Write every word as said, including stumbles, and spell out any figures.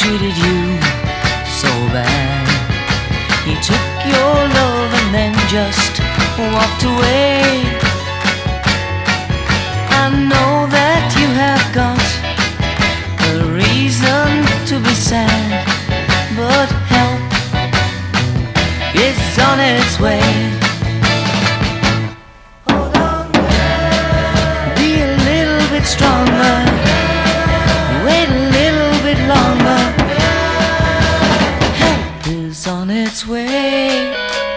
treated you so bad. He took your love and then just walked away. I know that you have got a reason to be sad, but help is on its way. Hold on, be a little bit stronger, wait a little bit longer. Help is on its way.